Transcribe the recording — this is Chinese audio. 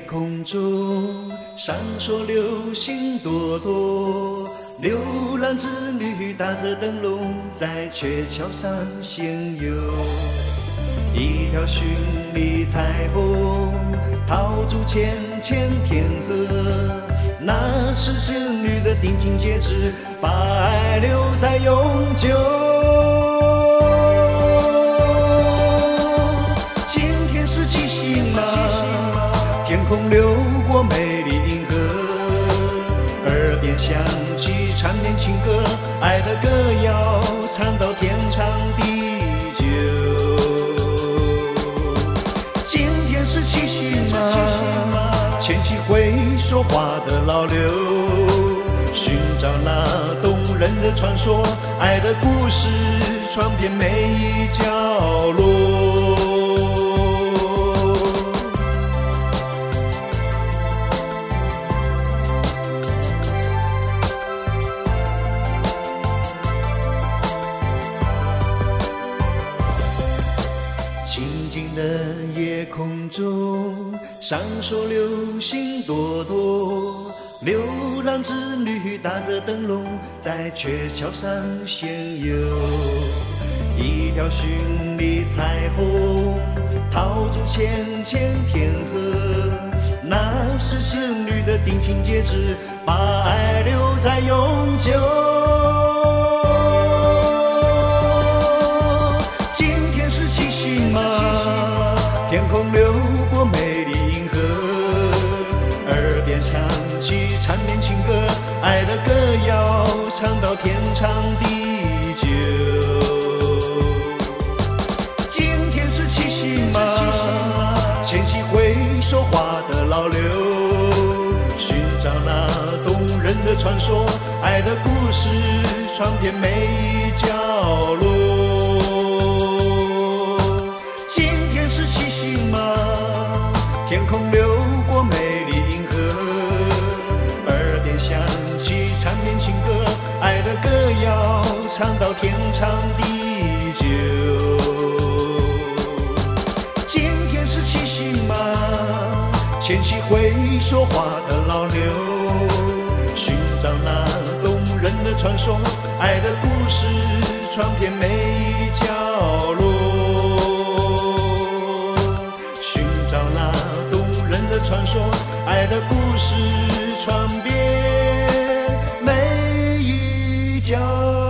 空中闪烁流星朵朵，流浪织女打着灯笼在鹊桥上闲游。一条绚丽彩虹套住浅浅天河，那是织女的定情戒指，把爱留在永久。今天是七夕吗？天空流过美丽银河，耳边响起缠绵情歌，爱的歌谣唱到天长地久。今天是七夕吗？牵起会说话的老柳，寻找那动人的传说，爱的故事传遍每一角落。静静的夜空中闪烁流星朵朵，流浪织女打着灯笼在鹊桥上闲游。一条绚丽彩虹套住浅浅天河，那是织女的定情戒指，把爱留在永久。今天是七夕吗？天空流过美丽银河，耳边响起缠绵情歌，爱的歌谣唱到天长地久。今天是七夕吗？牵起会说话的老柳，寻找那动人的传说，爱的故事传遍每一角落。今天是七夕吗？天空流过美丽银河，耳边响起缠绵情歌，爱的歌谣唱到天长地久。今天是七夕吗？牵起会说话的老柳，寻找那动人的传说，爱的故事传遍每一角落。传说爱的故事传遍每一角。